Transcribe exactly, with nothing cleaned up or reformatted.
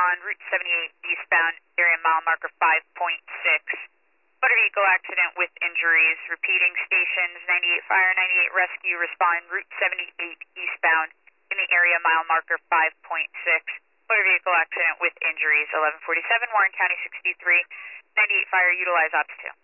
on Route seventy-eight eastbound, area mile marker five point six. Motor vehicle accident with injuries. Repeating, stations ninety-eight Fire, ninety-eight Rescue respond Route seventy-eight eastbound in the area mile marker five point six. Motor vehicle accident with injuries. eleven forty-seven, Warren County sixty-three, ninety-eight Fire, utilize ops two.